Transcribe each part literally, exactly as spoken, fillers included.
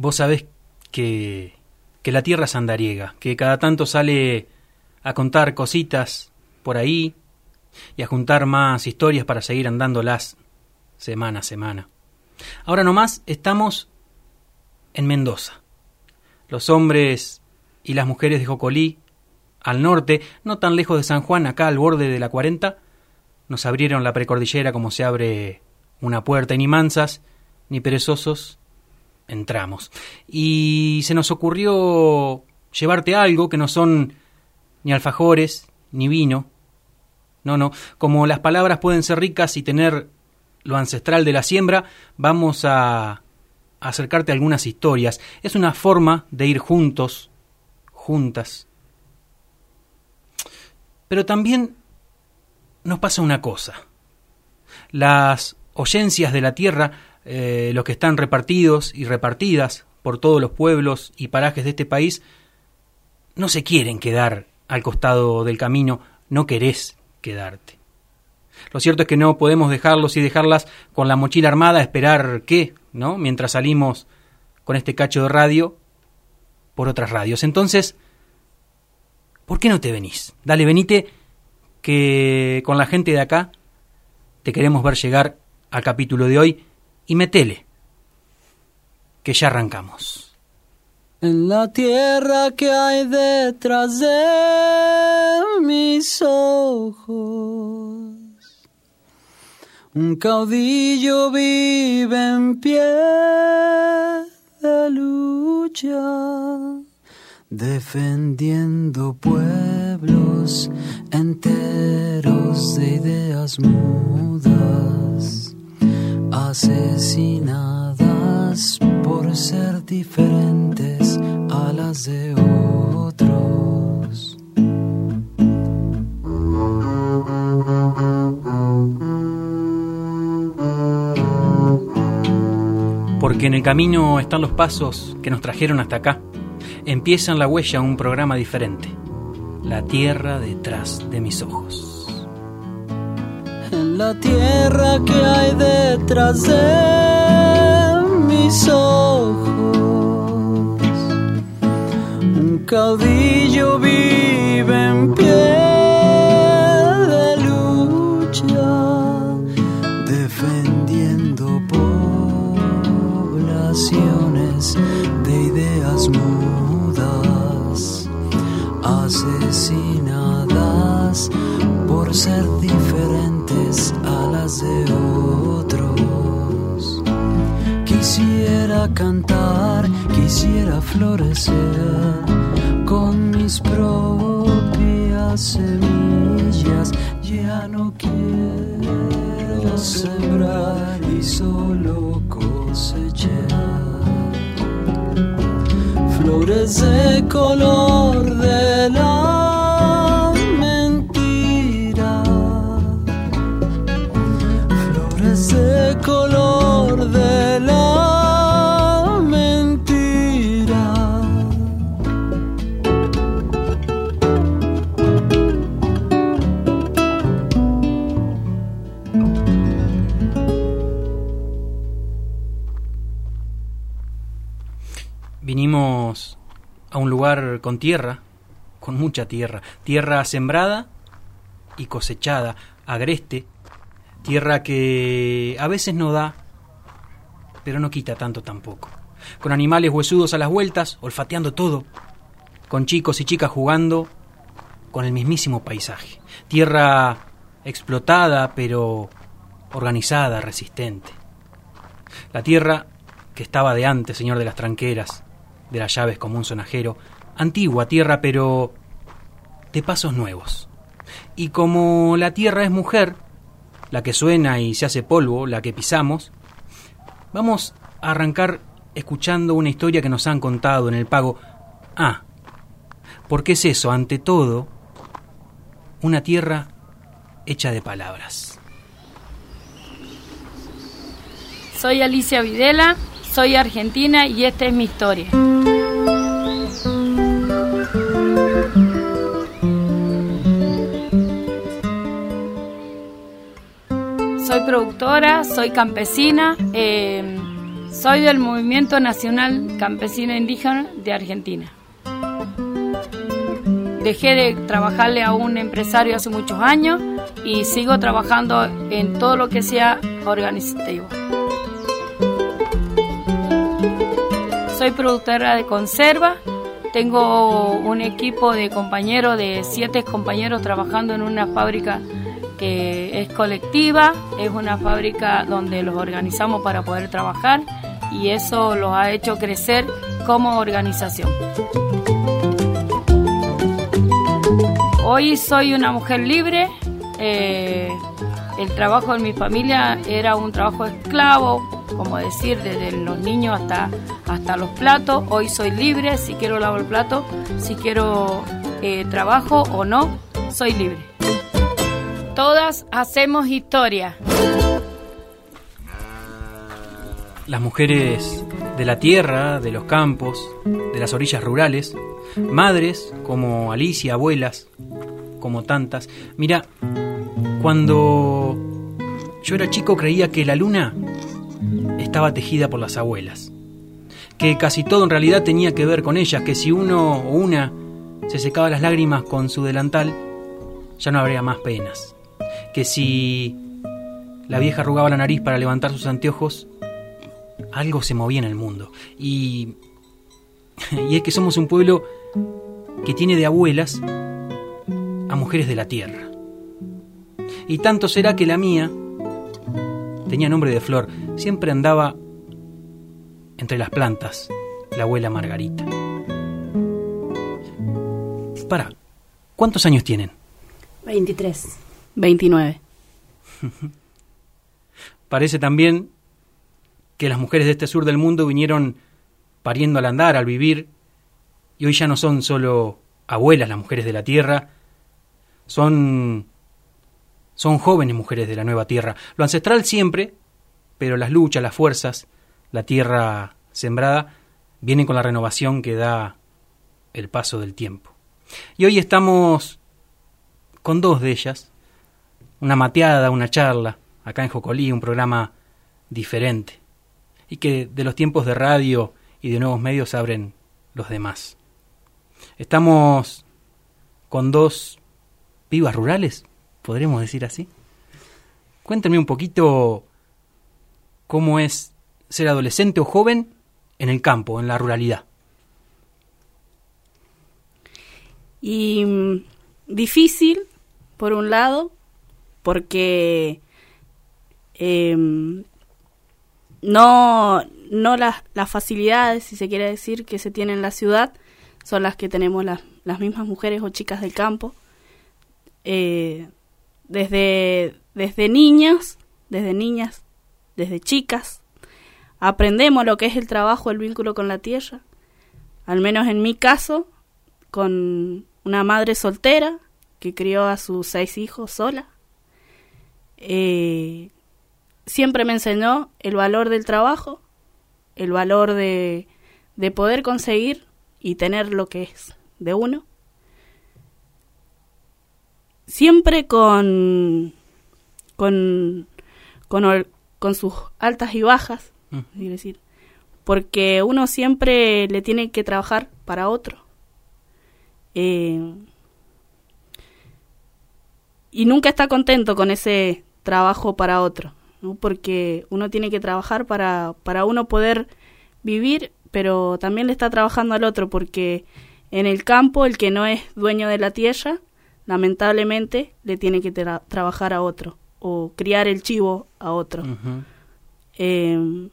Vos sabés que, que la tierra es andariega, que cada tanto sale a contar cositas por ahí y a juntar más historias para seguir andándolas semana a semana. Ahora nomás estamos en Mendoza. Los hombres y las mujeres de Jocolí, al norte, no tan lejos de San Juan, acá al borde de la cuarenta, nos abrieron la precordillera como se abre una puerta, y ni mansas ni perezosos entramos. Y se nos ocurrió llevarte algo que no son ni alfajores ni vino. No, no, como las palabras pueden ser ricas y tener lo ancestral de la siembra, vamos a acercarte a algunas historias. Es una forma de ir juntos, juntas. Pero también nos pasa una cosa. Las oyencias de la tierra, eh, los que están repartidos y repartidas por todos los pueblos y parajes de este país, no se quieren quedar al costado del camino, no querés quedarte. Lo cierto es que no podemos dejarlos y dejarlas con la mochila armada a esperar qué, ¿no? Mientras salimos con este cacho de radio por otras radios. Entonces, ¿por qué no te venís? Dale, venite, que con la gente de acá te queremos ver llegar al capítulo de hoy, y metele, que ya arrancamos. En la tierra que hay detrás de mis ojos, un caudillo vive en pie de lucha, defendiendo pueblos enteros de ideas mudas, asesinadas por ser diferentes a las de otros. Porque en el camino están los pasos que nos trajeron hasta acá. Empieza en la huella un programa diferente. La tierra detrás de mis ojos. En la tierra que hay detrás de mis ojos, un caudillo vive en pie de lucha, defendiendo poblaciones de ideas mudas, asesinadas por ser diferentes a las de otros. Quisiera cantar, quisiera florecer con mis propias semillas. Ya no quiero sembrar y solo cosechar flores de color de la mentira, flores de color de la mentira. Vinimos a un lugar con tierra, con mucha tierra, tierra sembrada y cosechada, agreste, tierra que a veces no da, pero no quita tanto tampoco, con animales huesudos a las vueltas, olfateando todo, con chicos y chicas jugando con el mismísimo paisaje, tierra explotada pero organizada, resistente, la tierra que estaba de antes, señor de las tranqueras, de las llaves como un sonajero, antigua tierra pero de pasos nuevos. Y como la tierra es mujer, la que suena y se hace polvo, la que pisamos, vamos a arrancar escuchando una historia que nos han contado en el pago. Ah, porque es eso, ante todo, una tierra hecha de palabras. Soy Alicia Videla, soy argentina y esta es mi historia. Soy productora, soy campesina, eh, Soy del Movimiento Nacional Campesino Indígena de Argentina. Dejé de trabajarle a un empresario hace muchos años y sigo trabajando en todo lo que sea organizativo. Soy productora de conserva. Tengo un equipo de compañeros, de siete compañeros trabajando en una fábrica que es colectiva. Es una fábrica donde los organizamos para poder trabajar y eso los ha hecho crecer como organización. Hoy soy una mujer libre. Eh, el trabajo en mi familia era un trabajo esclavo, como decir, desde los niños hasta, hasta los platos. Hoy soy libre, si quiero lavo el plato, si quiero eh, trabajo o no, soy libre. Todas hacemos historia. Las mujeres de la tierra, de los campos, de las orillas rurales, madres como Alicia, abuelas como tantas. Mira, cuando yo era chico creía que la luna estaba tejida por las abuelas, que casi todo en realidad tenía que ver con ellas, que si uno o una se secaba las lágrimas con su delantal, ya no habría más penas, que si la vieja arrugaba la nariz para levantar sus anteojos, algo se movía en el mundo. Y, y es que somos un pueblo que tiene de abuelas a mujeres de la tierra. Y tanto será que la mía tenía nombre de flor. Siempre andaba entre las plantas, la abuela Margarita. Para, ¿cuántos años tienen? veintitrés. veintinueve. Parece también que las mujeres de este sur del mundo vinieron pariendo al andar, al vivir, y hoy ya no son solo abuelas las mujeres de la tierra, son, son jóvenes mujeres de la nueva tierra. Lo ancestral siempre, pero las luchas, las fuerzas, la tierra sembrada, vienen con la renovación que da el paso del tiempo. Y hoy estamos con dos de ellas, una mateada, una charla, acá en Jocolí, un programa diferente, y que de los tiempos de radio y de nuevos medios abren los demás. Estamos con dos pibas rurales, podremos decir así. Cuéntenme un poquito cómo es ser adolescente o joven en el campo, en la ruralidad. Y mm, difícil, por un lado, porque eh, no, no las, las facilidades, si se quiere decir, que se tienen en la ciudad son las que tenemos las, las mismas mujeres o chicas del campo. Eh, desde, desde niñas, desde niñas, desde chicas, aprendemos lo que es el trabajo, el vínculo con la tierra. Al menos en mi caso, con una madre soltera que crió a sus seis hijos sola. Eh, siempre me enseñó el valor del trabajo, el valor de, de poder conseguir y tener lo que es de uno. Siempre con, con, con, con sus altas y bajas, mm. es decir, porque uno siempre le tiene que trabajar para otro. Eh, y nunca está contento con ese trabajo para otro, ¿no? Porque uno tiene que trabajar para, para uno poder vivir, pero también le está trabajando al otro, porque en el campo el que no es dueño de la tierra, lamentablemente le tiene que tra- trabajar a otro, o criar el chivo a otro. Uh-huh. Eh,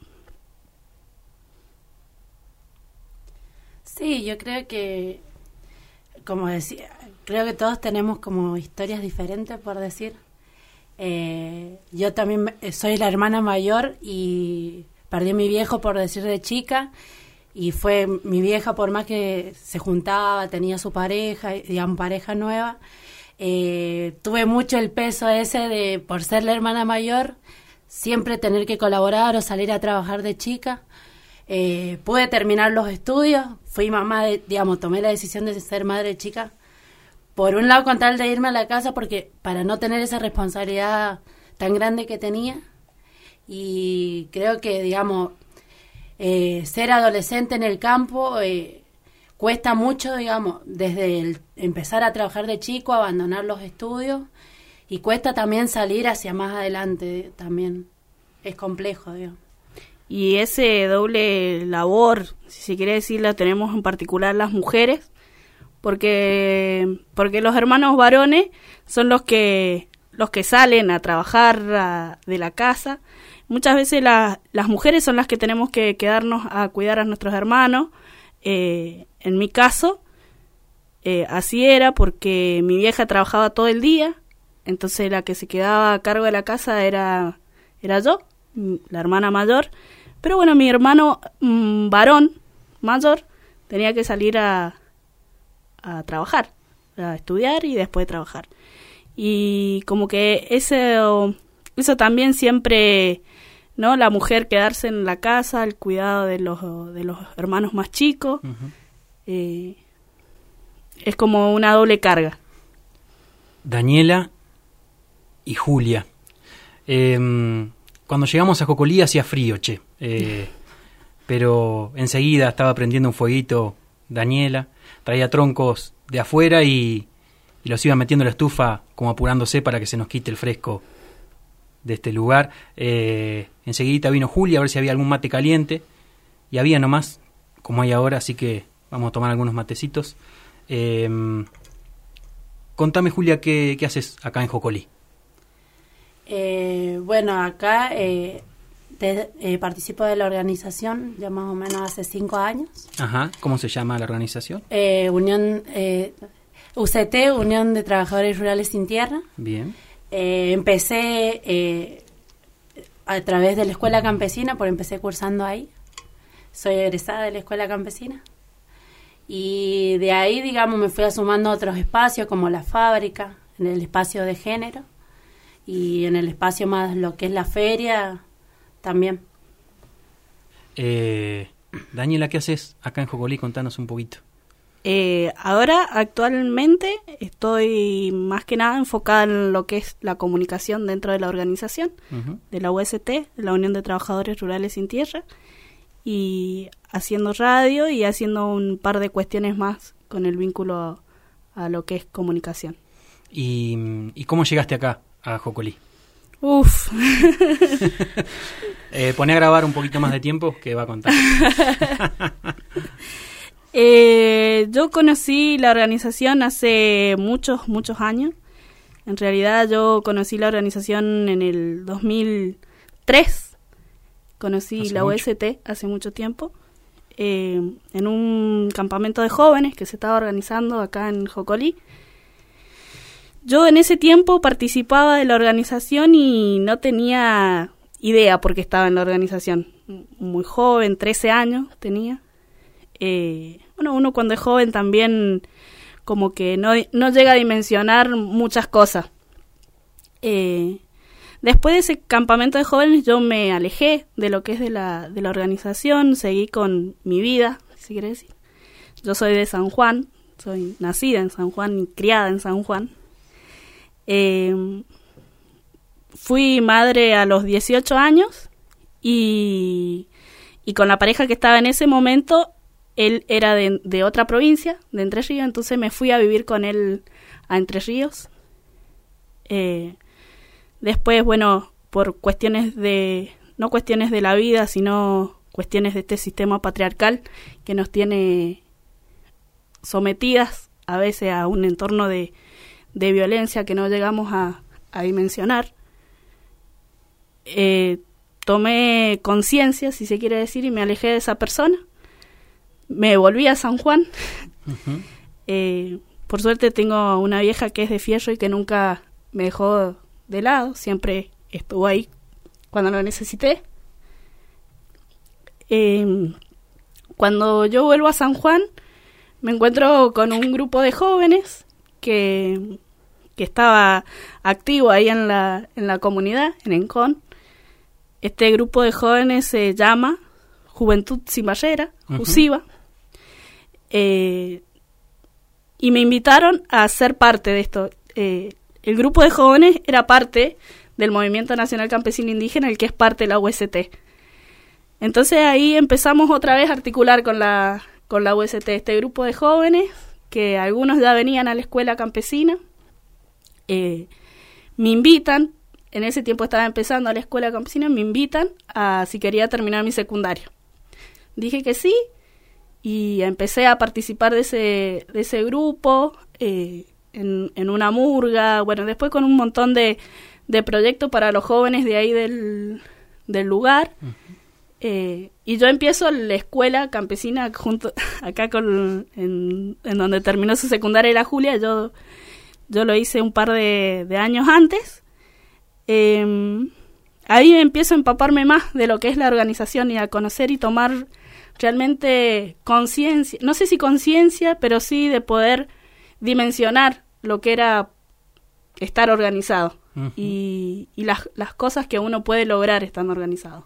sí, yo creo que, como decía, creo que todos tenemos como historias diferentes, por decir. Eh, yo también soy la hermana mayor y perdí a mi viejo, por decir, de chica, y fue mi vieja, por más que se juntaba, tenía su pareja, digamos, pareja nueva, eh, tuve mucho el peso ese de, por ser la hermana mayor, siempre tener que colaborar o salir a trabajar de chica. Eh, pude terminar los estudios, fui mamá, de, digamos, tomé la decisión de ser madre chica, por un lado con tal de irme a la casa, porque para no tener esa responsabilidad tan grande que tenía, y creo que, digamos, eh, ser adolescente en el campo eh, cuesta mucho, digamos, desde el empezar a trabajar de chico, abandonar los estudios, y cuesta también salir hacia más adelante también. Es complejo, digamos. Y ese doble labor, si se quiere decir, la tenemos en particular las mujeres, porque porque los hermanos varones son los que los que salen a trabajar a, de la casa. Muchas veces la, las mujeres son las que tenemos que quedarnos a cuidar a nuestros hermanos. Eh, en mi caso, eh, así era porque mi vieja trabajaba todo el día, entonces la que se quedaba a cargo de la casa era, era yo, la hermana mayor. Pero bueno, mi hermano mmm, varón mayor tenía que salir a, a trabajar, a estudiar y después trabajar. Y como que eso, eso también siempre, ¿no? La mujer quedarse en la casa, el cuidado de los, de los hermanos más chicos, uh-huh. eh, es como una doble carga. Daniela y Julia. Eh, cuando llegamos a Jocolí hacía frío, che. Eh, pero enseguida estaba prendiendo un fueguito Daniela, traía troncos de afuera y, y los iba metiendo en la estufa como apurándose para que se nos quite el fresco de este lugar. Eh, enseguida vino Julia a ver si había algún mate caliente, y había nomás, como hay ahora, así que vamos a tomar algunos matecitos. Eh, contame, Julia, ¿qué, qué haces acá en Jocolí? Eh, bueno, acá eh, te, eh, participo de la organización ya más o menos hace cinco años. Ajá, ¿cómo se llama la organización? Eh, Unión eh, U C T, Unión de Trabajadores Rurales Sin Tierra. Bien. Eh, empecé eh, a través de la Escuela Campesina, porque empecé cursando ahí. Soy egresada de la Escuela Campesina. Y de ahí, digamos, me fui sumando a otros espacios como la fábrica, en el espacio de género. Y en el espacio más lo que es la feria también. Eh, Daniela, ¿qué haces acá en Jocolí? Contanos un poquito. Eh, ahora, actualmente, estoy más que nada enfocada en lo que es la comunicación dentro de la organización, uh-huh. de la U S T, de la Unión de Trabajadores Rurales Sin Tierra, y haciendo radio y haciendo un par de cuestiones más con el vínculo a, a lo que es comunicación. ¿Y, y cómo llegaste acá, a Jocolí? Uf. eh, Poné a grabar un poquito más de tiempo que va a contar. eh, yo conocí la organización hace muchos, muchos años. En realidad yo conocí la organización en el dos mil tres. Conocí hace la mucho. U S T hace mucho tiempo. Eh, en un campamento de jóvenes que se estaba organizando acá en Jocolí. Yo en ese tiempo participaba de la organización y no tenía idea por qué estaba en la organización. Muy joven, trece años tenía. Eh, bueno, uno cuando es joven también como que no, no llega a dimensionar muchas cosas. Eh, después de ese campamento de jóvenes yo me alejé de lo que es de la, de la organización, seguí con mi vida, si quiere decir. Yo soy de San Juan, soy nacida en San Juan y criada en San Juan. Eh, fui madre a los dieciocho años y, y con la pareja que estaba en ese momento, él era de, de otra provincia, de Entre Ríos, entonces me fui a vivir con él a Entre Ríos. Eh, después, bueno, por cuestiones de, no cuestiones de la vida, sino cuestiones de este sistema patriarcal que nos tiene sometidas a veces a un entorno de de violencia que no llegamos a, a dimensionar, eh, tomé conciencia, si se quiere decir, y me alejé de esa persona. Me volví a San Juan. Uh-huh. eh, por suerte tengo una vieja que es de fierro y que nunca me dejó de lado, siempre estuvo ahí cuando lo necesité. Eh, cuando yo vuelvo a San Juan, me encuentro con un grupo de jóvenes que, que estaba activo ahí en la, en la comunidad, en Encón. Este grupo de jóvenes se llama Juventud Sin Barrera, uh-huh. JUSIBA. Eh, y me invitaron a ser parte de esto. Eh, el grupo de jóvenes era parte del Movimiento Nacional Campesino Indígena, el que es parte de la U S T. Entonces ahí empezamos otra vez a articular con la, con la U S T, este grupo de jóvenes, que algunos ya venían a la escuela campesina. Eh, me invitan, en ese tiempo estaba empezando a la escuela campesina, me invitan a si quería terminar mi secundario. Dije que sí, y empecé a participar de ese, de ese grupo, eh, en, en una murga, bueno, después con un montón de, de proyectos para los jóvenes de ahí del, del lugar. Uh-huh. Eh, y yo empiezo la escuela campesina junto acá con en, en donde terminó su secundaria la Julia. Yo, yo lo hice un par de, de años antes. Eh, ahí empiezo a empaparme más de lo que es la organización y a conocer y tomar realmente conciencia, no sé si conciencia, pero sí de poder dimensionar lo que era estar organizado. Uh-huh. y, y las, las cosas que uno puede lograr estando organizado.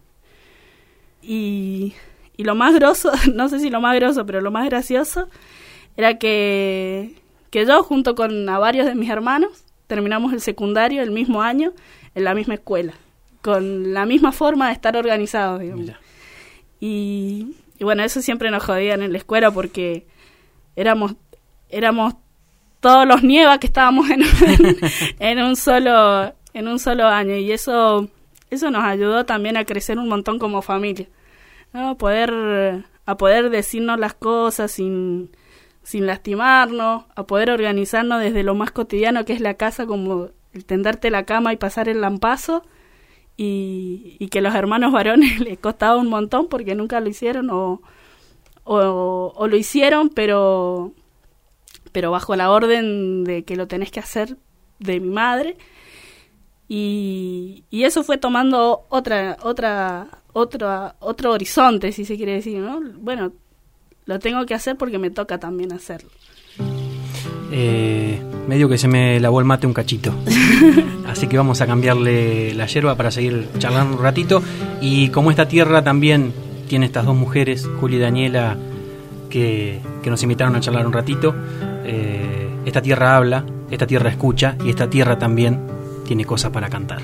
Y, y lo más grosso, no sé si lo más grosso, pero lo más gracioso era que, que yo junto con a varios de mis hermanos terminamos el secundario el mismo año en la misma escuela, con la misma forma de estar organizados, digamos. Y, y bueno, eso siempre nos jodían en la escuela porque éramos éramos todos los nievas que estábamos en, en, en un solo en un solo año, y eso Eso nos ayudó también a crecer un montón como familia, ¿no? A poder, a poder decirnos las cosas sin, sin lastimarnos, a poder organizarnos desde lo más cotidiano que es la casa, como el tenderte la cama y pasar el lampazo, y, y que los hermanos varones les costaba un montón porque nunca lo hicieron o, o, o lo hicieron, pero, pero bajo la orden de que lo tenés que hacer de mi madre. Y, y eso fue tomando otra, otra, otra, otro horizonte, si se quiere decir, ¿no? Bueno, lo tengo que hacer porque me toca también hacerlo. Eh, medio que se me lavó el mate un cachito. Así que vamos a cambiarle la yerba para seguir charlando un ratito. Y como esta tierra también tiene estas dos mujeres, Julia y Daniela, que, que nos invitaron a charlar un ratito, eh, esta tierra habla, esta tierra escucha, y esta tierra también tiene cosas para cantar.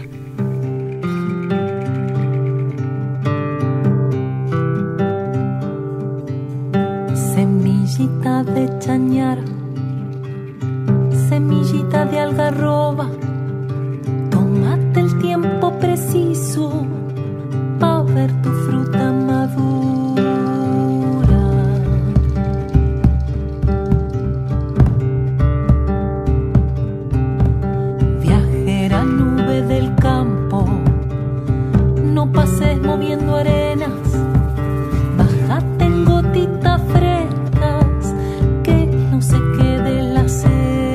Semillita de chañar, semillita de algarroba, tómate el tiempo preciso pa' ver tu fruta madura. Viajera nube del campo, no pases moviendo arenas, bájate en gotitas frescas, que no se quede la seca.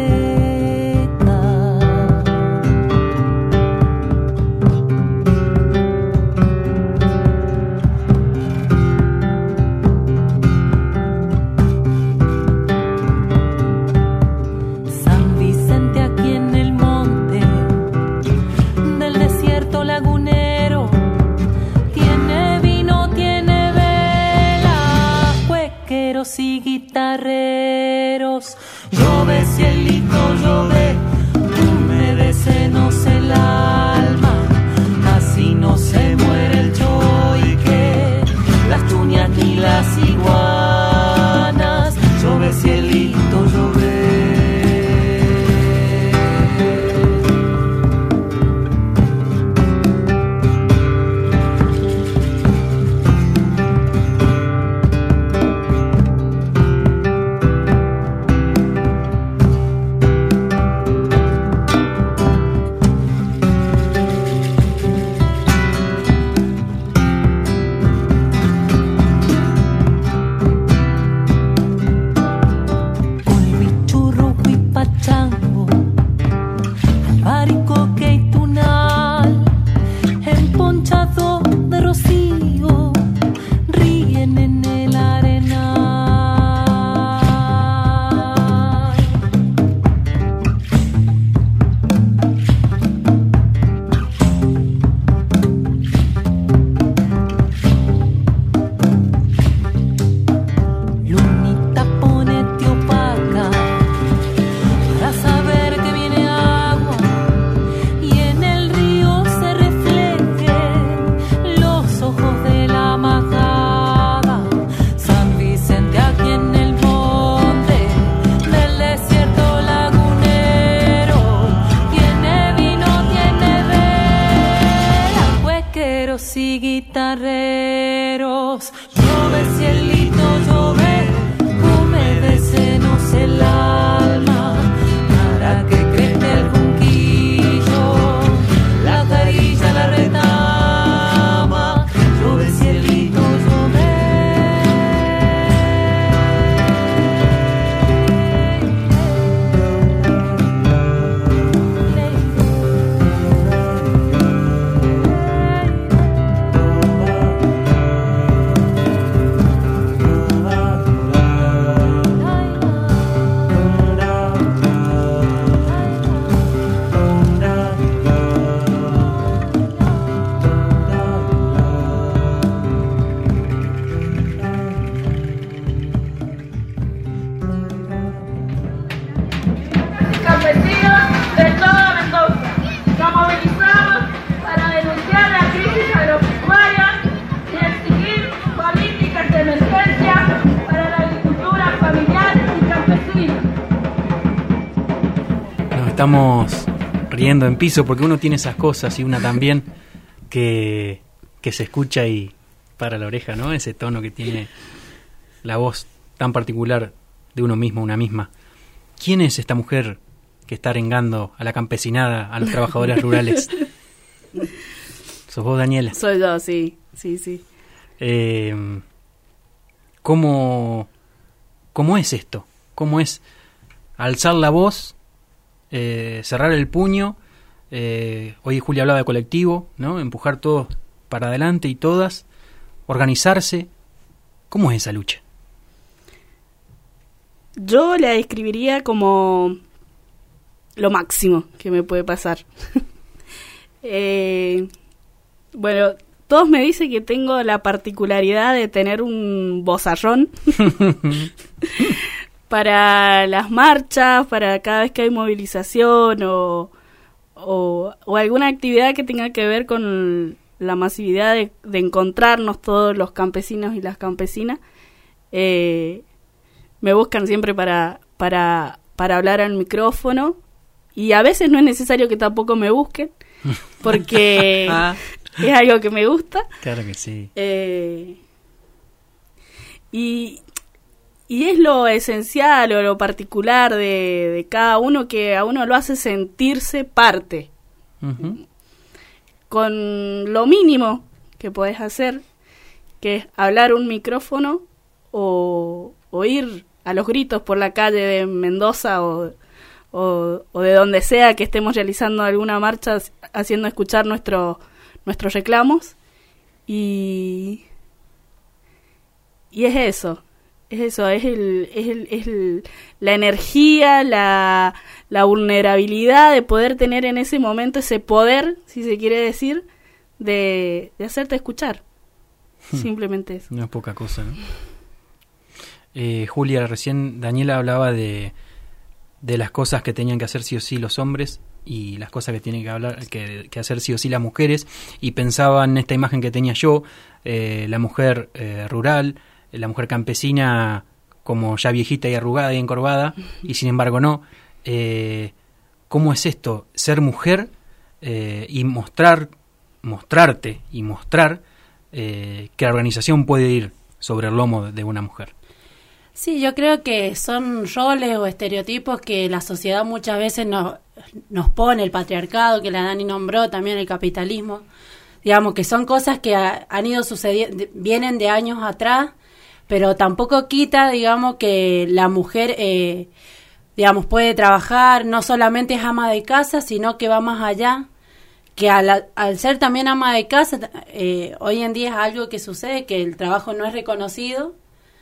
San Vicente aquí en el monte del desierto lagunero, tiene vino, tiene vela, cuequeros y guitarreros. Llove, cielito, llove, humedecenos el alma, así no se muere el choique, las tuñas ni las iguanas. Llove, cielito, llove. estamos riendo en piso porque uno tiene esas cosas y una también que, que se escucha y para la oreja, ¿no? Ese tono que tiene la voz tan particular de uno mismo, una misma. ¿Quién es esta mujer que está arengando a la campesinada, a los trabajadores rurales? ¿Sos vos, Daniela? Soy yo, sí, sí, sí. Eh, ¿cómo, ¿Cómo es esto? ¿Cómo es alzar la voz, eh, cerrar el puño? Eh, hoy Julia hablaba de colectivo, ¿no? Empujar todos para adelante y todas, organizarse. ¿Cómo es esa lucha? Yo la describiría como lo máximo que me puede pasar. eh, bueno, todos me dicen que tengo la particularidad de tener un vozarrón para las marchas, para cada vez que hay movilización o, o, o alguna actividad que tenga que ver con la masividad de, de encontrarnos todos los campesinos y las campesinas. Eh, me buscan siempre para, para, para hablar al micrófono y a veces no es necesario que tampoco me busquen porque ah. es algo que me gusta. Claro que sí. Eh, y, y es lo esencial o lo particular de, de cada uno que a uno lo hace sentirse parte. Uh-huh. Con lo mínimo que podés hacer, que es hablar un micrófono o, o ir a los gritos por la calle de Mendoza o, o, o de donde sea que estemos realizando alguna marcha haciendo escuchar nuestro, nuestros reclamos y y es eso es eso es el es el, es el la energía, la la vulnerabilidad de poder tener en ese momento ese poder, si se quiere decir, de, de hacerte escuchar. Hmm. Simplemente eso. No es poca cosa, ¿no? Eh, Julia, recién Daniela hablaba de, de las cosas que tenían que hacer sí o sí los hombres y las cosas que tienen que hablar que, que hacer sí o sí las mujeres, y pensaba en esta imagen que tenía yo, eh, la mujer eh, rural, la mujer campesina como ya viejita y arrugada y encorvada, y sin embargo no. Eh, ¿Cómo es esto? Ser mujer eh, y mostrar, mostrarte y mostrar eh, que la organización puede ir sobre el lomo de una mujer. Sí, yo creo que son roles o estereotipos que la sociedad muchas veces nos, nos pone, el patriarcado, que la Dani nombró, también el capitalismo, digamos que son cosas que ha, han ido sucediendo, vienen de años atrás, pero tampoco quita, digamos, que la mujer, eh, digamos, puede trabajar, no solamente es ama de casa, sino que va más allá, que al, al ser también ama de casa, eh, hoy en día es algo que sucede, que el trabajo no es reconocido.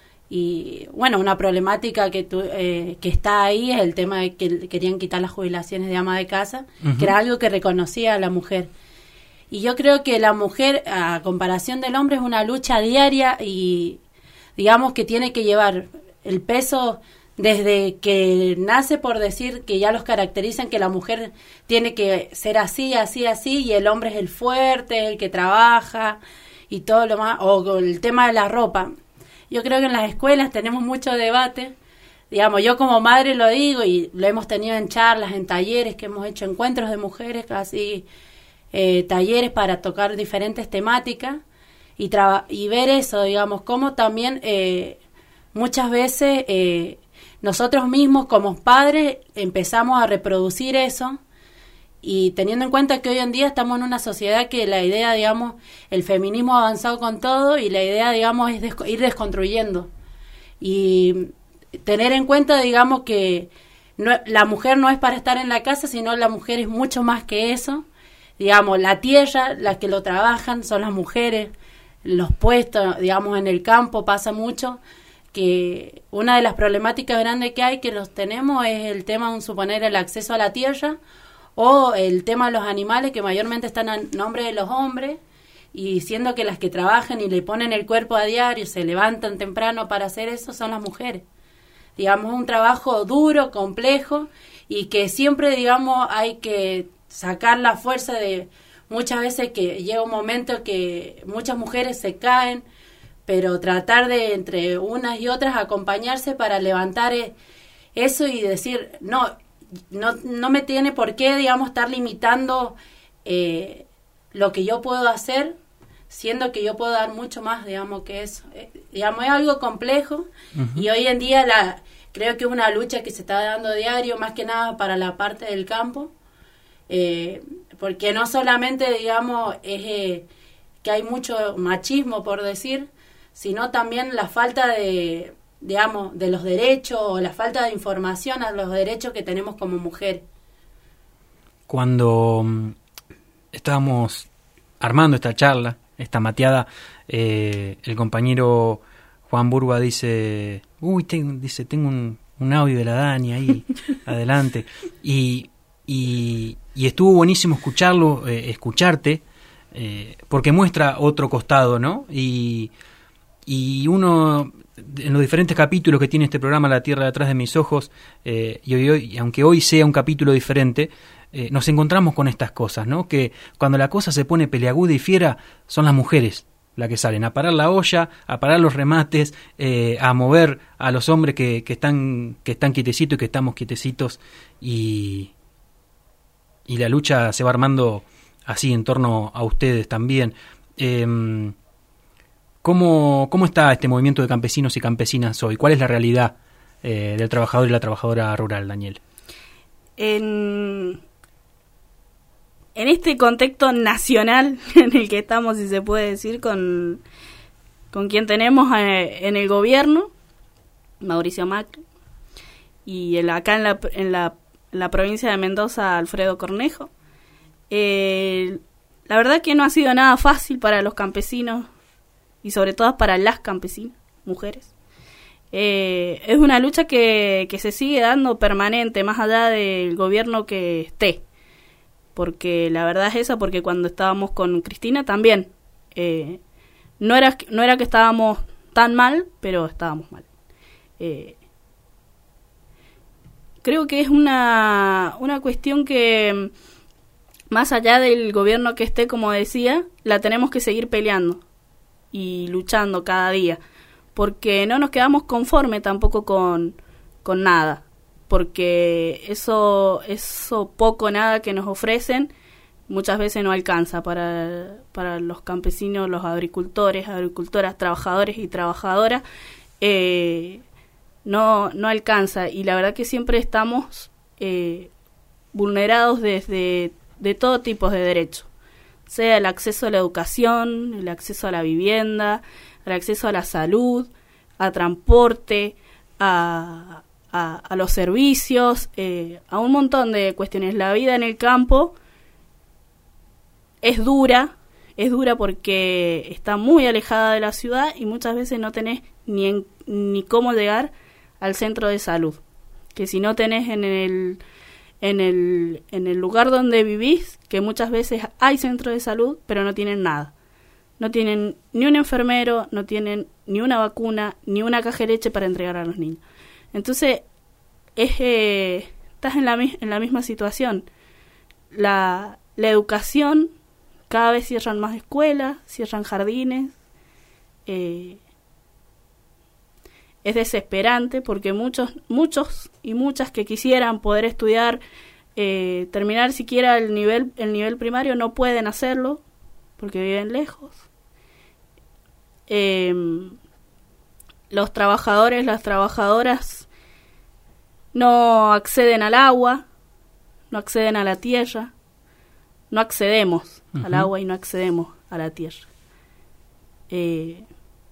Y bueno, una problemática que tu, eh, que está ahí es el tema de que querían quitar las jubilaciones de ama de casa, uh-huh. que era algo que reconocía a la mujer. Y yo creo que la mujer, a comparación del hombre, es una lucha diaria y digamos que tiene que llevar el peso desde que nace, por decir que ya los caracterizan, que la mujer tiene que ser así, así, así, y el hombre es el fuerte, el que trabaja y todo lo más, o el tema de la ropa. Yo creo que en las escuelas tenemos mucho debate, digamos, yo como madre lo digo y lo hemos tenido en charlas, en talleres que hemos hecho, encuentros de mujeres, casi eh, talleres para tocar diferentes temáticas y, traba- y ver eso, digamos, cómo también eh, muchas veces eh, nosotros mismos como padres empezamos a reproducir eso. Y teniendo en cuenta que hoy en día estamos en una sociedad que la idea, digamos, el feminismo ha avanzado con todo y la idea, digamos, es des- ir desconstruyendo. Y tener en cuenta, digamos, que no, la mujer no es para estar en la casa, sino la mujer es mucho más que eso. Digamos, la tierra, las que lo trabajan son las mujeres, los puestos, digamos, en el campo pasa mucho, que una de las problemáticas grandes que hay, que los tenemos, es el tema, un suponer, el acceso a la tierra, o el tema de los animales que mayormente están a nombre de los hombres, y siendo que las que trabajan y le ponen el cuerpo a diario, se levantan temprano para hacer eso, son las mujeres. Digamos, un trabajo duro, complejo, y que siempre, digamos, hay que sacar la fuerza de muchas veces que llega un momento que muchas mujeres se caen, pero tratar de entre unas y otras acompañarse para levantar eso y decir, no, no, no me tiene por qué, digamos, estar limitando eh, lo que yo puedo hacer, siendo que yo puedo dar mucho más, digamos, que eso. Eh, digamos, es algo complejo, uh-huh. y hoy en día la creo que es una lucha que se está dando diario, más que nada para la parte del campo, eh, porque no solamente, digamos, es eh, que hay mucho machismo, por decir, sino también la falta de, digamos, de los derechos, o la falta de información a los derechos que tenemos como mujer. Cuando um, estábamos armando esta charla, esta mateada, eh, el compañero Juan Burba dice, uy, tengo, dice, tengo un, un audio de la Dani ahí, adelante, y, y, y estuvo buenísimo escucharlo, eh, escucharte, eh, porque muestra otro costado, ¿no? Y, y uno, en los diferentes capítulos que tiene este programa, La Tierra detrás de mis ojos, eh, y, hoy, y aunque hoy sea un capítulo diferente, eh, nos encontramos con estas cosas, ¿no? Que cuando la cosa se pone peleaguda y fiera, son las mujeres la que salen a parar la olla, a parar los remates, eh, a mover a los hombres que, que están que están quietecitos y que estamos quietecitos, y, y la lucha se va armando así en torno a ustedes también. Eh, ¿cómo, ¿Cómo está este movimiento de campesinos y campesinas hoy? ¿Cuál es la realidad eh, del trabajador y la trabajadora rural, Daniel? En... En este contexto nacional en el que estamos, si se puede decir, con, con quien tenemos eh, en el gobierno, Mauricio Macri, y el, acá en la, en, la, en la provincia de Mendoza, Alfredo Cornejo, eh, la verdad que no ha sido nada fácil para los campesinos, y sobre todo para las campesinas, mujeres. Eh, es una lucha que, que se sigue dando permanente, más allá del gobierno que esté. Porque la verdad es esa, porque cuando estábamos con Cristina también, eh, no era no era que estábamos tan mal, pero estábamos mal. Eh, creo que es una, una cuestión que, más allá del gobierno que esté, como decía, la tenemos que seguir peleando y luchando cada día, porque no nos quedamos conformes tampoco con, con nada. Porque eso eso poco nada que nos ofrecen muchas veces no alcanza para, para los campesinos, los agricultores, agricultoras, trabajadores y trabajadoras, eh, no, no alcanza. Y la verdad que siempre estamos eh, vulnerados desde de todo tipo de derechos, sea el acceso a la educación, el acceso a la vivienda, el acceso a la salud, a transporte, a... A, a los servicios, eh, a un montón de cuestiones. La vida en el campo es dura, es dura porque está muy alejada de la ciudad y muchas veces no tenés ni, en, ni cómo llegar al centro de salud. Que si no tenés en el, en el, en el lugar donde vivís, que muchas veces hay centro de salud, pero no tienen nada. No tienen ni un enfermero, no tienen ni una vacuna, ni una caja de leche para entregar a los niños. Entonces, es, eh, estás en la, en la misma situación. La, la educación, cada vez cierran más escuelas, cierran jardines. Eh, es desesperante porque muchos muchos y muchas que quisieran poder estudiar, eh, terminar siquiera el nivel, el nivel primario, no pueden hacerlo porque viven lejos. Eh, los trabajadores, las trabajadoras no acceden al agua, no acceden a la tierra, no accedemos uh-huh. al agua y no accedemos a la tierra. Eh,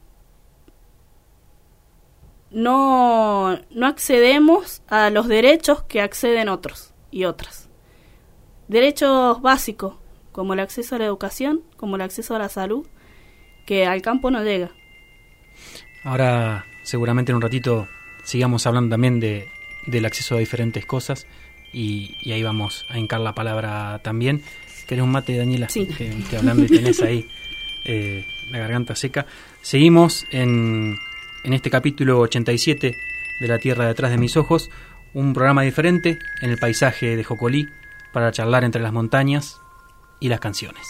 no, no accedemos a los derechos que acceden otros y otras. Derechos básicos, como el acceso a la educación, como el acceso a la salud, que al campo no llega. Ahora, seguramente en un ratito sigamos hablando también de del acceso a diferentes cosas y, y ahí vamos a hincar la palabra también. ¿Querés un mate, Daniela? Sí. Que, que hablando y tenés ahí eh, la garganta seca. Seguimos en, en este capítulo ochenta y siete de La Tierra detrás de mis ojos, un programa diferente en el paisaje de Jocolí para charlar entre las montañas y las canciones.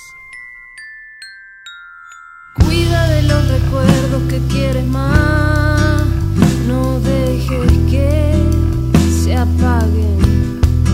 Cuida de los recuerdos que quieres más, no dejes que se apaguen.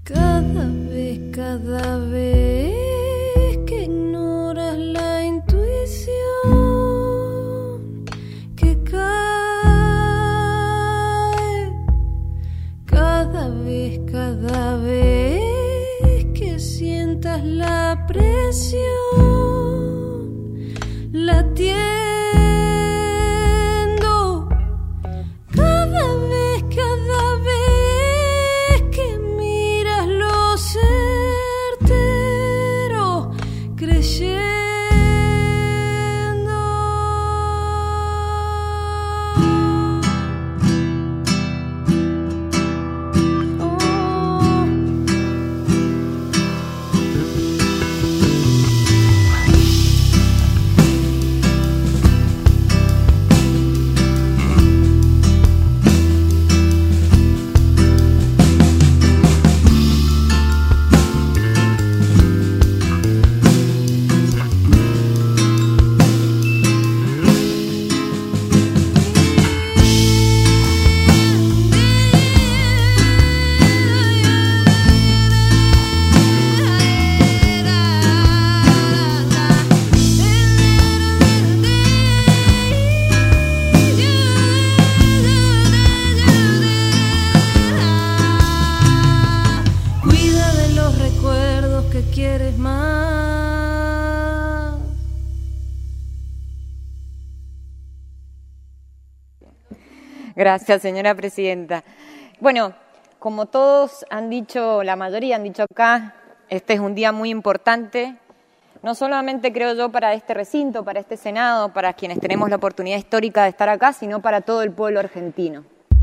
Cada vez, cada vez que ignoras la intuición que cae, cada vez, cada vez que sientas la presión latiendo, cada vez, cada vez que miras lo certero, creyendo. Gracias, señora presidenta. Bueno, como todos han dicho, la mayoría han dicho acá, este es un día muy importante, no solamente creo yo para este recinto, para este Senado, para quienes tenemos la oportunidad histórica de estar acá, sino para todo el pueblo argentino.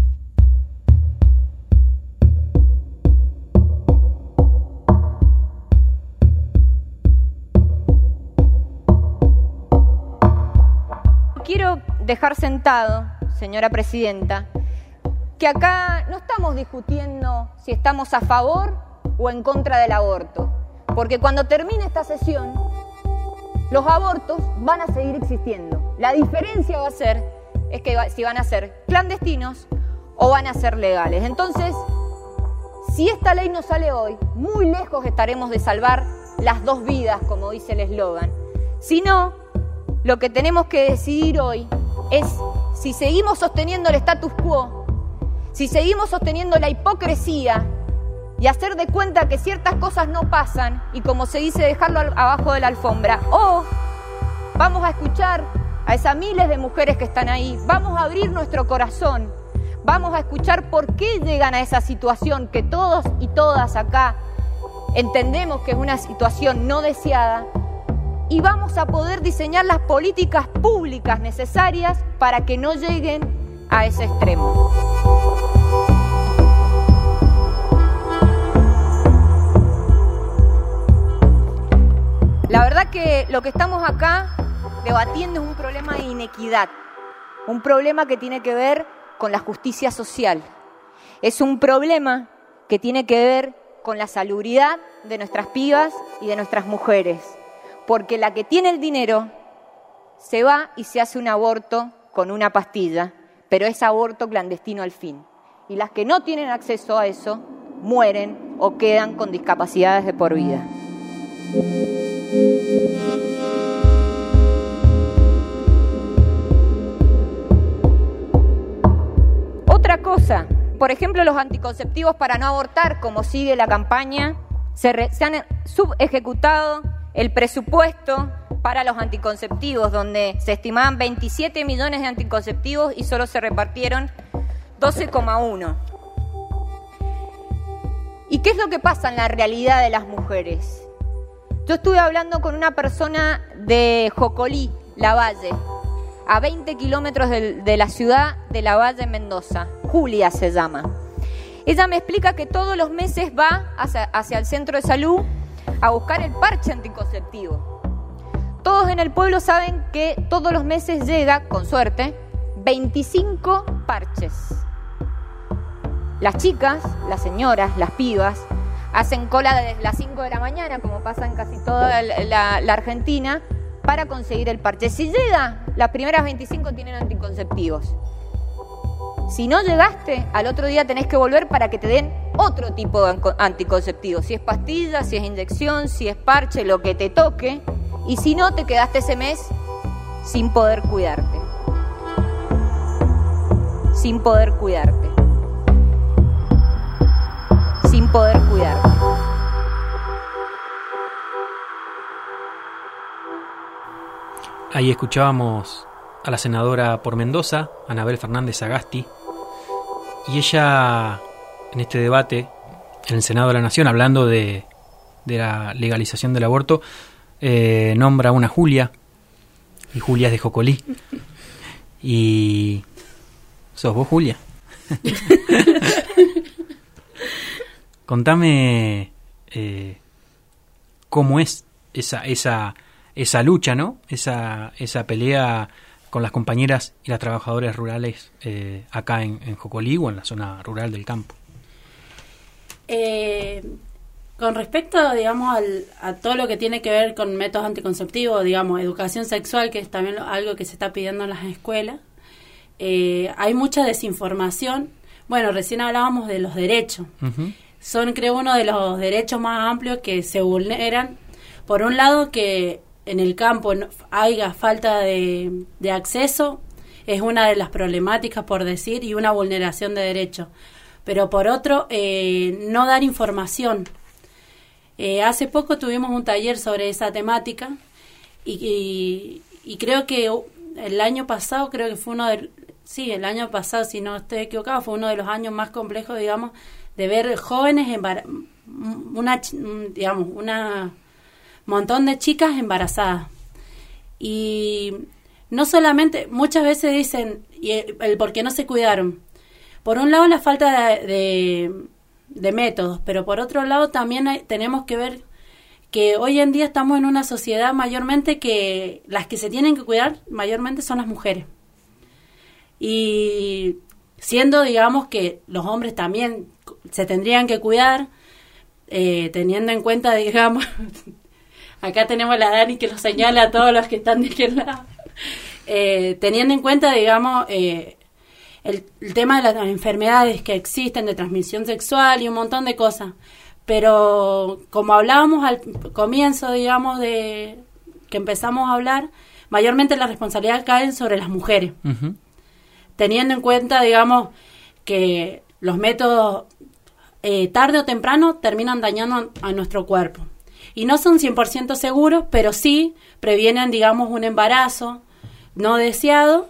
Quiero dejar sentado, señora presidenta, que acá no estamos discutiendo si estamos a favor o en contra del aborto, porque cuando termine esta sesión, los abortos van a seguir existiendo. La diferencia va a ser es que si van a ser clandestinos o van a ser legales. Entonces, si esta ley no sale hoy, muy lejos estaremos de salvar las dos vidas, como dice el eslogan. Si no, lo que tenemos que decidir hoy es si seguimos sosteniendo el status quo, si seguimos sosteniendo la hipocresía y hacer de cuenta que ciertas cosas no pasan y, como se dice, dejarlo abajo de la alfombra, o vamos a escuchar a esas miles de mujeres que están ahí, vamos a abrir nuestro corazón, vamos a escuchar por qué llegan a esa situación que todos y todas acá entendemos que es una situación no deseada, y vamos a poder diseñar las políticas públicas necesarias para que no lleguen a ese extremo. La verdad que lo que estamos acá debatiendo es un problema de inequidad, un problema que tiene que ver con la justicia social, es un problema que tiene que ver con la salubridad de nuestras pibas y de nuestras mujeres. Porque la que tiene el dinero se va y se hace un aborto con una pastilla, pero es aborto clandestino al fin. Y las que no tienen acceso a eso mueren o quedan con discapacidades de por vida. Otra cosa, por ejemplo, los anticonceptivos para no abortar, como sigue la campaña, se, re, se han subejecutado el presupuesto para los anticonceptivos, donde se estimaban veintisiete millones de anticonceptivos y solo se repartieron doce coma uno. ¿Y qué es lo que pasa en la realidad de las mujeres? Yo estuve hablando con una persona de Jocolí, Lavalle, a veinte kilómetros de, de la ciudad de Lavalle, Mendoza. Julia se llama. Ella me explica que todos los meses va hacia, hacia el centro de salud a buscar el parche anticonceptivo. Todos en el pueblo saben que todos los meses llega, con suerte, veinticinco parches. Las chicas, las señoras, las pibas, hacen cola desde las cinco de la mañana, como pasa en casi toda la, la, la Argentina, para conseguir el parche. Si llega, las primeras veinticinco tienen anticonceptivos. Si no llegaste, al otro día tenés que volver para que te den otro tipo de anticonceptivo, si es pastilla, si es inyección, si es parche, lo que te toque, y si no, te quedaste ese mes sin poder cuidarte. Sin poder cuidarte. Sin poder cuidarte. Ahí escuchábamos a la senadora por Mendoza, Anabel Fernández Sagasti, y ella, en este debate en el Senado de la Nación, hablando de, de la legalización del aborto, eh, nombra a una Julia, y Julia es de Jocolí. Y... ¿sos vos, Julia? Contame eh, cómo es esa, esa, esa lucha, ¿no? Esa, esa pelea con las compañeras y las trabajadoras rurales eh, acá en, en Jocolí o en la zona rural del campo. Eh, con respecto, digamos, al, a todo lo que tiene que ver con métodos anticonceptivos, digamos, educación sexual, que es también algo que se está pidiendo en las escuelas, eh, hay mucha desinformación. Bueno, recién hablábamos de los derechos. Uh-huh. Son, creo, uno de los derechos más amplios que se vulneran. Por un lado, que en el campo no haya falta de, de acceso, es una de las problemáticas, por decir, y una vulneración de derechos. Pero por otro, eh, no dar información. Eh, hace poco tuvimos un taller sobre esa temática y, y, y creo que el año pasado, creo que fue uno de, sí, el año pasado, si no estoy equivocado, fue uno de los años más complejos, digamos, de ver jóvenes, embar- una, digamos, una montón de chicas embarazadas. Y no solamente, muchas veces dicen, y el, el por qué no se cuidaron. Por un lado, la falta de, de, de métodos, pero por otro lado también hay, tenemos que ver que hoy en día estamos en una sociedad mayormente que las que se tienen que cuidar mayormente son las mujeres. Y siendo, digamos, que los hombres también se tendrían que cuidar, eh, teniendo en cuenta, digamos, acá tenemos a la Dani que lo señala a todos los que están de aquel lado, eh, teniendo en cuenta, digamos, eh, El, el tema de las enfermedades que existen de transmisión sexual y un montón de cosas. Pero como hablábamos al comienzo, digamos, de que empezamos a hablar, mayormente la responsabilidad cae sobre las mujeres. Uh-huh. Teniendo en cuenta, digamos, que los métodos eh, tarde o temprano terminan dañando a nuestro cuerpo. Y no son cien por ciento seguros, pero sí previenen, digamos, un embarazo no deseado.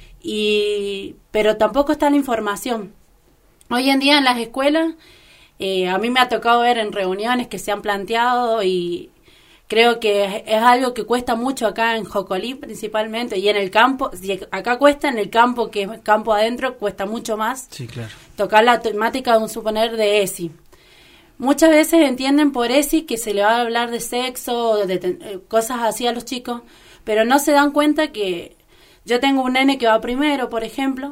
Y pero tampoco está la información. Hoy en día en las escuelas, eh, a mí me ha tocado ver en reuniones que se han planteado y creo que es, es algo que cuesta mucho acá en Jocolí principalmente y en el campo. Si acá cuesta, en el campo, que es campo adentro, cuesta mucho más. Sí, claro. Tocar la temática, de un suponer, de E S I. Muchas veces entienden por E S I que se le va a hablar de sexo, de, de cosas así a los chicos, pero no se dan cuenta que yo tengo un nene que va primero, por ejemplo,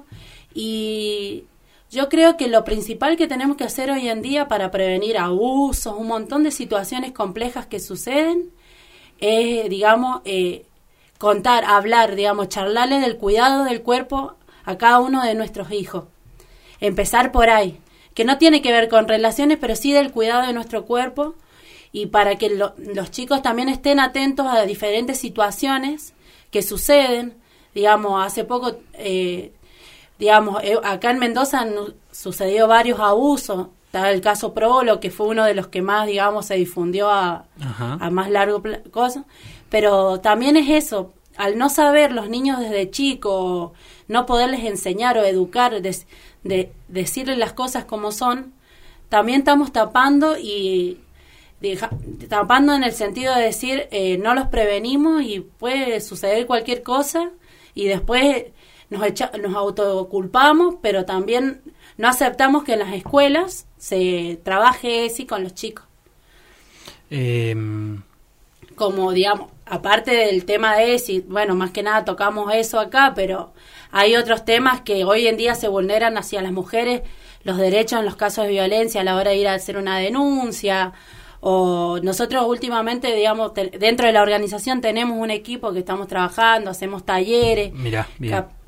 y yo creo que lo principal que tenemos que hacer hoy en día para prevenir abusos, un montón de situaciones complejas que suceden, es, digamos, eh, contar, hablar, digamos, charlarle del cuidado del cuerpo a cada uno de nuestros hijos. Empezar por ahí, que no tiene que ver con relaciones, pero sí del cuidado de nuestro cuerpo, y para que lo, los chicos también estén atentos a diferentes situaciones que suceden. Digamos, hace poco, eh, digamos, eh, acá en Mendoza no, sucedió varios abusos. Está el caso Probolo, que fue uno de los que más, digamos, se difundió a, a más largo plazo. Pero también es eso, al no saber los niños desde chicos, no poderles enseñar o educar, de, de, decirles las cosas como son, también estamos tapando y deja, tapando en el sentido de decir, eh, no los prevenimos y puede suceder cualquier cosa. Y después nos, echa, nos autoculpamos, pero también no aceptamos que en las escuelas se trabaje así con los chicos. Eh... Como, digamos, aparte del tema de E S I, bueno, más que nada tocamos eso acá, pero hay otros temas que hoy en día se vulneran hacia las mujeres, los derechos en los casos de violencia a la hora de ir a hacer una denuncia. O nosotros últimamente, digamos, te, dentro de la organización tenemos un equipo que estamos trabajando, hacemos talleres, Mirá, bien. Cap-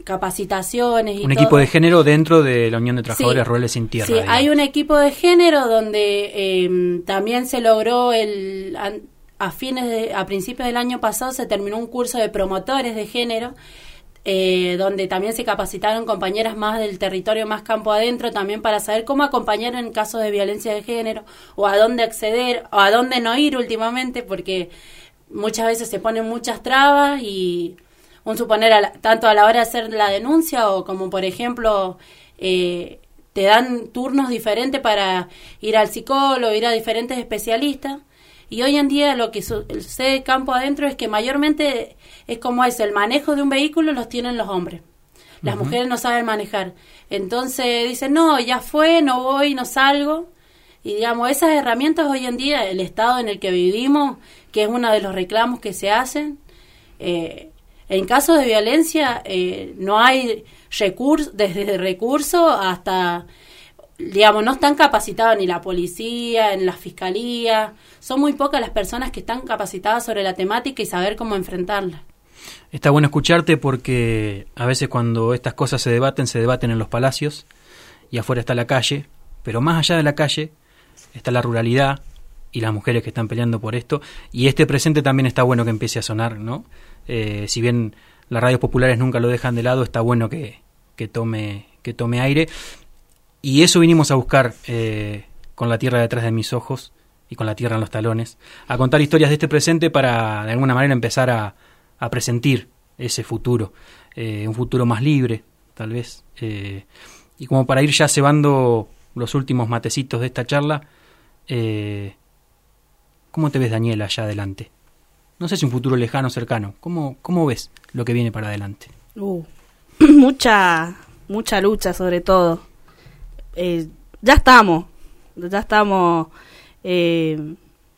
capacitaciones y un todo. equipo de género dentro de la Unión de Trabajadores Sí, Rurales Sin Tierra. Sí, digamos. hay un equipo de género donde eh, también se logró el a, a fines de, a principios del año pasado se terminó un curso de promotores de género, eh, donde también se capacitaron compañeras más del territorio, más campo adentro, también para saber cómo acompañar en casos de violencia de género, o a dónde acceder, o a dónde no ir últimamente, porque muchas veces se ponen muchas trabas y un suponer a la, tanto a la hora de hacer la denuncia o como por ejemplo eh, te dan turnos diferentes para ir al psicólogo, ir a diferentes especialistas, y hoy en día lo que sucede campo adentro es que mayormente es como eso, el manejo de un vehículo los tienen los hombres, las uh-huh. mujeres no saben manejar, entonces dicen no, ya fue, no voy, no salgo, y digamos esas herramientas hoy en día, el estado en el que vivimos, que es uno de los reclamos que se hacen, eh, en casos de violencia eh, no hay recursos, desde recursos hasta, digamos, no están capacitados ni la policía, ni la fiscalía, son muy pocas las personas que están capacitadas sobre la temática y saber cómo enfrentarla. Está bueno escucharte porque a veces cuando estas cosas se debaten, se debaten en los palacios y afuera está la calle, pero más allá de la calle está la ruralidad y las mujeres que están peleando por esto, y este presente también está bueno que empiece a sonar, ¿no? Eh, si bien las radios populares nunca lo dejan de lado, está bueno que, que tome que tome aire, y eso vinimos a buscar eh, con la tierra detrás de mis ojos y con la tierra en los talones, a contar historias de este presente para de alguna manera empezar a, a presentir ese futuro, eh, un futuro más libre, tal vez, eh, y como para ir ya cebando los últimos matecitos de esta charla, eh, ¿cómo te ves, Daniela, allá adelante? No sé si un futuro lejano o cercano. ¿Cómo, cómo ves lo que viene para adelante? Uh, mucha, mucha lucha sobre todo. Eh, ya estamos, ya estamos eh,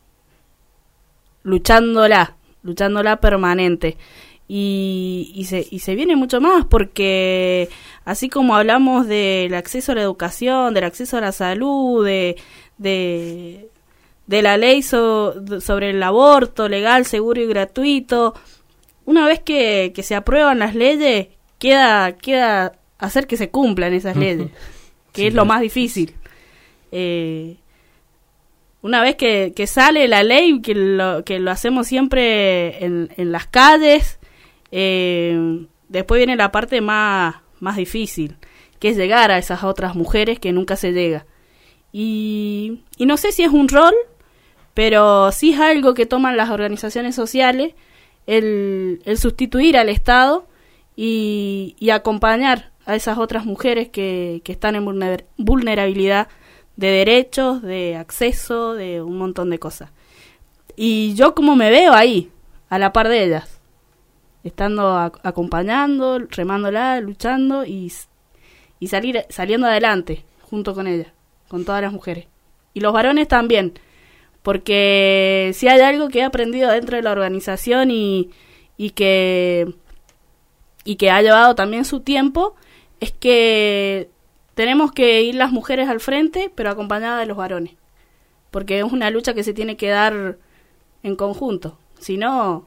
luchándola, luchándola permanente. Y, y, se, y se viene mucho más porque así como hablamos del acceso a la educación, del acceso a la salud, de... de de la ley so, sobre el aborto legal, seguro y gratuito, una vez que, que se aprueban las leyes, queda queda hacer que se cumplan esas leyes, que sí, es lo más difícil. Eh, una vez que, que sale la ley, que lo, que lo hacemos siempre en, en las calles, eh, después viene la parte más, más difícil, que es llegar a esas otras mujeres que nunca se llega. Y, y no sé si es un rol, pero sí es algo que toman las organizaciones sociales, el, el sustituir al Estado y, y acompañar a esas otras mujeres que, que están en vulner, vulnerabilidad de derechos, de acceso, de un montón de cosas. Y yo como me veo ahí, a la par de ellas, estando a, acompañando, remándola, luchando y, y salir saliendo adelante junto con ellas, con todas las mujeres. Y los varones también, porque si hay algo que he aprendido dentro de la organización y, y que y que ha llevado también su tiempo, es que tenemos que ir las mujeres al frente, pero acompañadas de los varones, porque es una lucha que se tiene que dar en conjunto, si no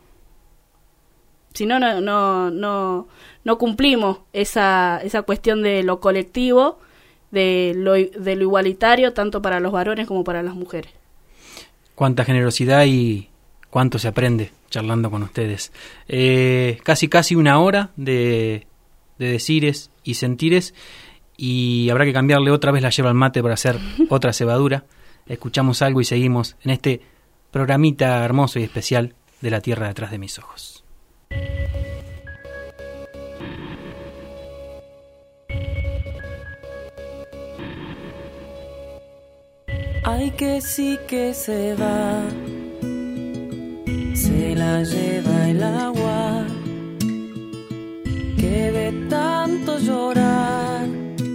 si no no no no, no cumplimos esa esa cuestión de lo colectivo, de lo de lo igualitario tanto para los varones como para las mujeres. Cuánta generosidad y cuánto se aprende charlando con ustedes. Eh, casi casi una hora de, de decires y sentires, y habrá que cambiarle otra vez la yerba al mate para hacer otra cebadura. Escuchamos algo y seguimos en este programita hermoso y especial de La Tierra Detrás de Mis Ojos. Ay, que sí que se va, se la lleva el agua, que de tanto llorar,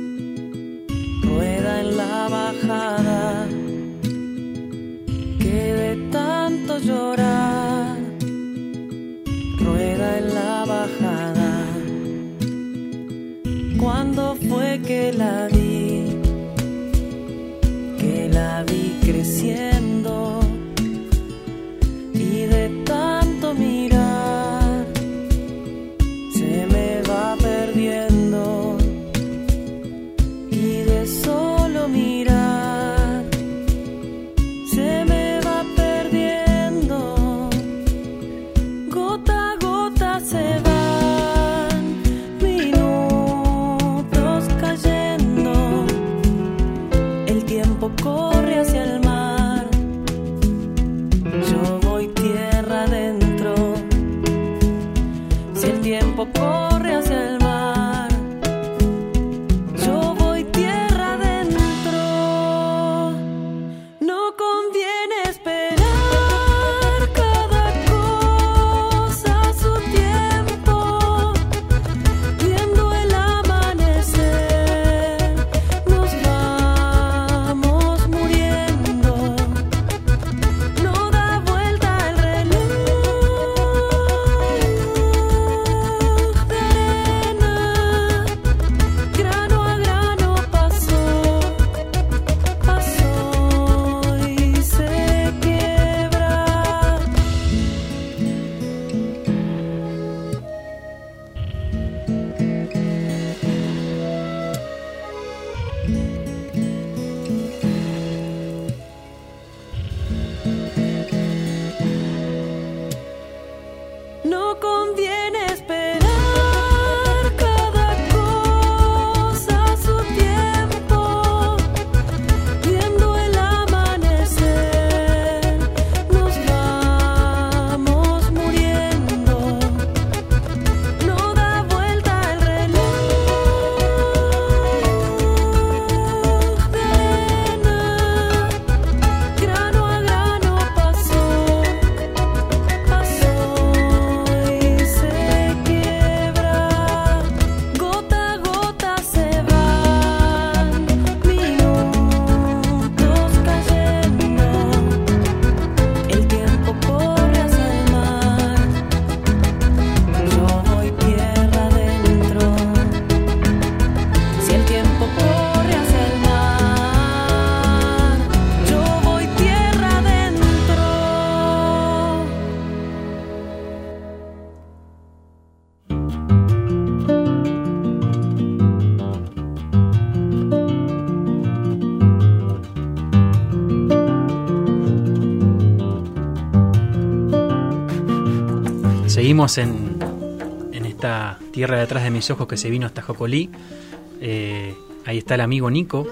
rueda en la bajada, que de tanto llorar, rueda en la bajada. ¿Cuándo fue que la vi? Que la vi creciendo y de tanto mirar se me va perdiendo. Seguimos en, en esta tierra detrás de mis ojos que se vino hasta Jocolí. Eh, ahí está el amigo Nico.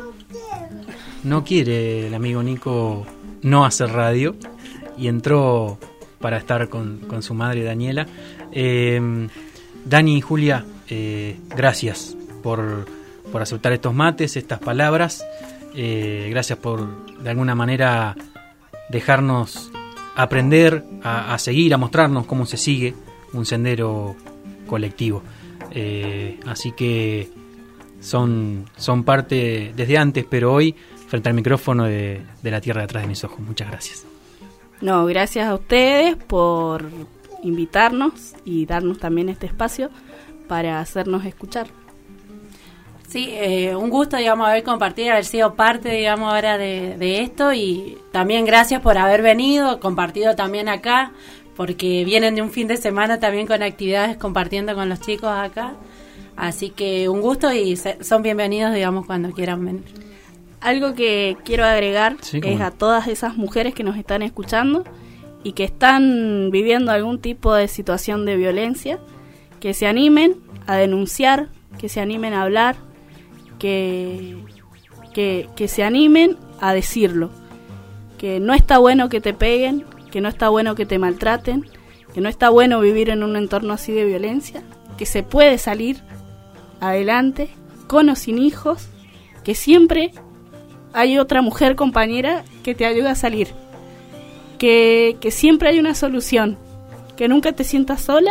No quiere el amigo Nico no hacer radio y entró para estar con, con su madre Daniela. Eh, Dani y Julia, eh, gracias por, por aceptar estos mates, estas palabras. Eh, gracias por, de alguna manera, dejarnos aprender a, a seguir, a mostrarnos cómo se sigue un sendero colectivo. Eh, así que son, son parte desde antes, pero hoy frente al micrófono de, de la tierra detrás de mis ojos. Muchas gracias. No, gracias a ustedes por invitarnos y darnos también este espacio para hacernos escuchar. Sí, eh, un gusto, digamos, haber compartido, haber sido parte, digamos, ahora de, de esto, y también gracias por haber venido, compartido también acá, porque vienen de un fin de semana también con actividades compartiendo con los chicos acá, así que un gusto y se, son bienvenidos, digamos, cuando quieran venir. Algo que quiero agregar sí, es a todas esas mujeres que nos están escuchando y que están viviendo algún tipo de situación de violencia, que se animen a denunciar, que se animen a hablar, que, que, que se animen a decirlo, que no está bueno que te peguen, que no está bueno que te maltraten, que no está bueno vivir en un entorno así de violencia, que se puede salir adelante con o sin hijos, que siempre hay otra mujer compañera que te ayuda a salir, que, que siempre hay una solución, que nunca te sientas sola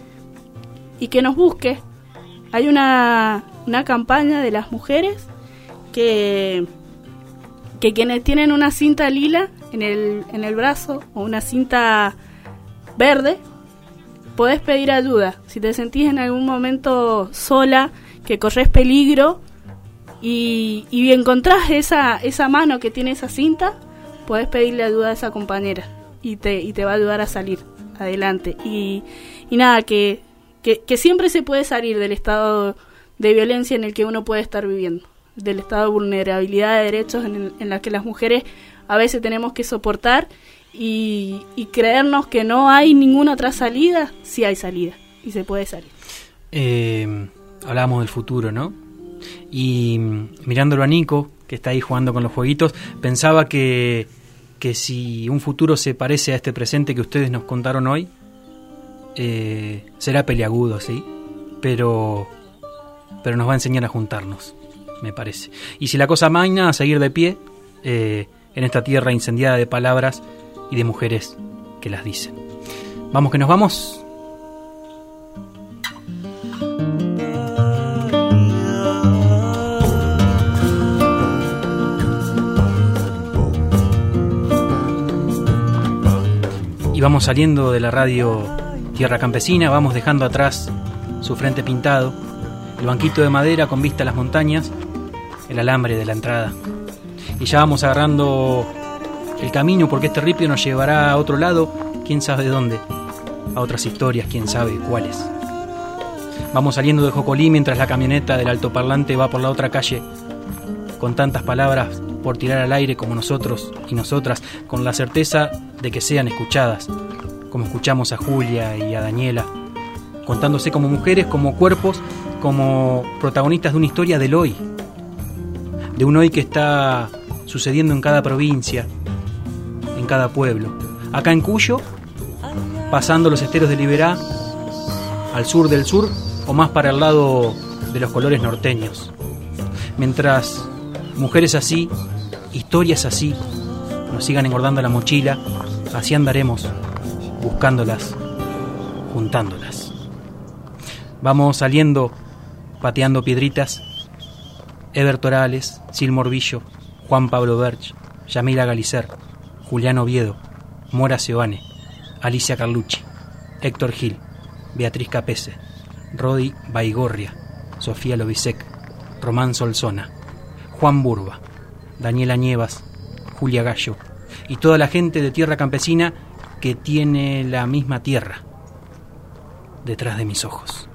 y que nos busques. Hay una, una campaña de las mujeres que, que quienes tienen una cinta lila en el, en el brazo o una cinta verde, podés pedir ayuda. Si te sentís en algún momento sola, que corres peligro y, y encontrás esa, esa mano que tiene esa cinta, podés pedirle ayuda a esa compañera y te, y te va a ayudar a salir adelante. Y, y nada, que... Que, que siempre se puede salir del estado de violencia en el que uno puede estar viviendo, del estado de vulnerabilidad de derechos en el en la que las mujeres a veces tenemos que soportar y, y creernos que no hay ninguna otra salida. Sí hay salida y se puede salir. Eh, hablábamos del futuro, ¿no? Y mirándolo a Nico, que está ahí jugando con los jueguitos, pensaba que, que si un futuro se parece a este presente que ustedes nos contaron hoy, Eh, será peliagudo, sí, pero pero nos va a enseñar a juntarnos, me parece. Y si la cosa magna, a seguir de pie eh, en esta tierra incendiada de palabras y de mujeres que las dicen. Vamos que nos vamos. Y vamos saliendo de la radio Tierra Campesina, vamos dejando atrás su frente pintado, el banquito de madera con vista a las montañas, el alambre de la entrada. Y ya vamos agarrando el camino, porque este ripio nos llevará a otro lado, quién sabe dónde, a otras historias, quién sabe cuáles. Vamos saliendo de Jocolí mientras la camioneta del altoparlante va por la otra calle, con tantas palabras por tirar al aire como nosotros y nosotras, con la certeza de que sean escuchadas, como escuchamos a Julia y a Daniela, contándose como mujeres, como cuerpos, como protagonistas de una historia del hoy, de un hoy que está sucediendo en cada provincia, en cada pueblo. Acá en Cuyo, pasando los esteros de Liberá, al sur del sur, o más para el lado de los colores norteños. Mientras mujeres así, historias así, nos sigan engordando la mochila, así andaremos, buscándolas, juntándolas. Vamos saliendo, pateando piedritas. Eber Torales, Sil Morbillo, Juan Pablo Berch, Yamila Galicer, Julián Oviedo, Mora Seoane, Alicia Carlucci, Héctor Gil, Beatriz Capese, Rodi Baigorria, Sofía Lobisek, Román Solsona, Juan Burba, Daniela Nievas, Julia Gallo y toda la gente de Tierra Campesina que tiene la misma tierra detrás de mis ojos.